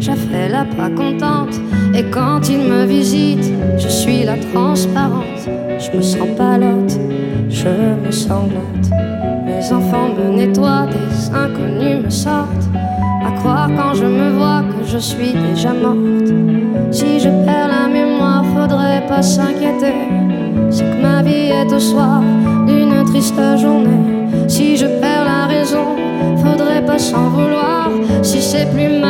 je fais la pas contente. Et quand il me visite, je suis la transparente. Je me sens palote, je me sanglote. Mes enfants me nettoient, des inconnus me sortent. À croire quand je me vois que je suis déjà morte. Si je perds la mémoire, faudrait pas s'inquiéter. C'est que ma vie est au soir d'une triste journée. Si je perds la raison, faudrait pas s'en vouloir. Si c'est plus mal